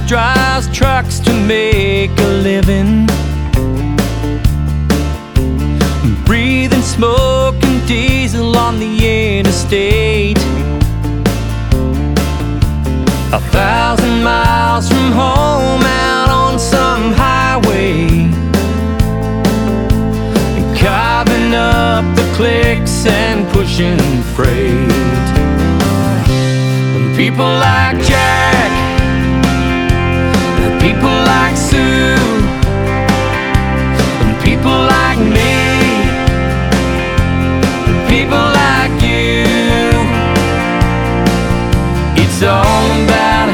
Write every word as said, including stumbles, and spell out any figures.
drives trucks to make a living, breathing smoke and diesel on the interstate. A thousand miles from home, out on some highway, carving up the clicks and pushing freight. And people like Jack